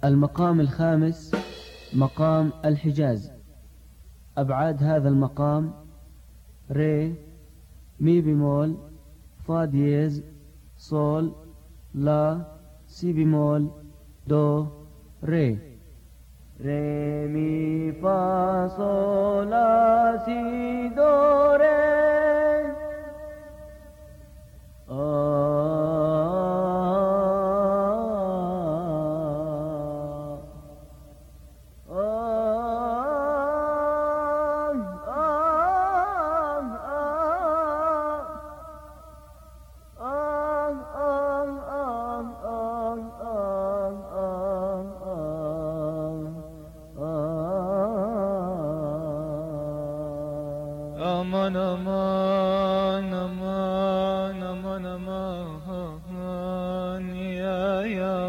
المقام الخامس مقام الحجاز. أبعاد هذا المقام: ري، مي بيمول، فا دييز، صول، لا، سي بيمول، دو، ري. ري مي فا صول لا سي دو ري. aman aman aman aman aman يا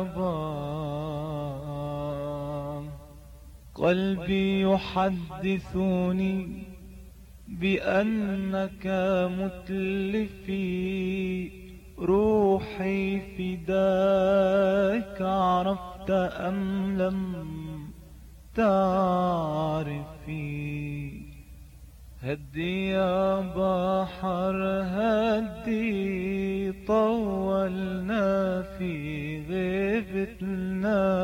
يابا، قلبي يحدثني بأنك متلفي، روحي فداك، عرفت أم لم تعرفي؟ هدي يا بحر هدي، طولنا في غيبتنا،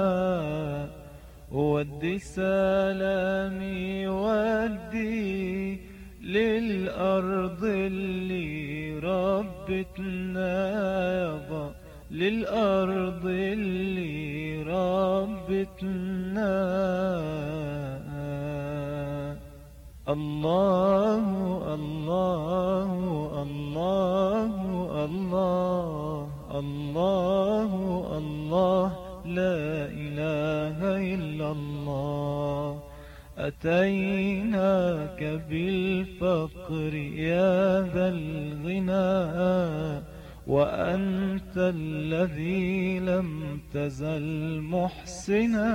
ودي سلامي ودي للأرض اللي ربتنا يابا، للأرض اللي ربتنا. الله الله الله الله الله الله، لا إله إلا الله. أتيناك بالفقر يا ذا الغنى، وأنت الذي لم تزل محسنا.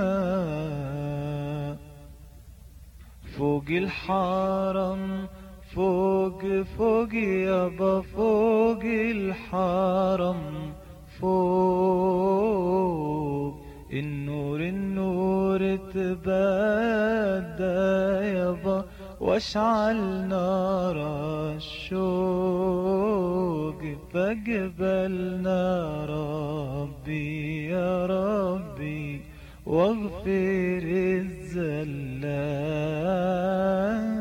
فوق الحرم فوق فوق يابا، فوق الحرم فوق، النور النور تبادى يابا، واشعل نار الشوق، فاقبلنا ربي يا ربي، واغفر الزلات.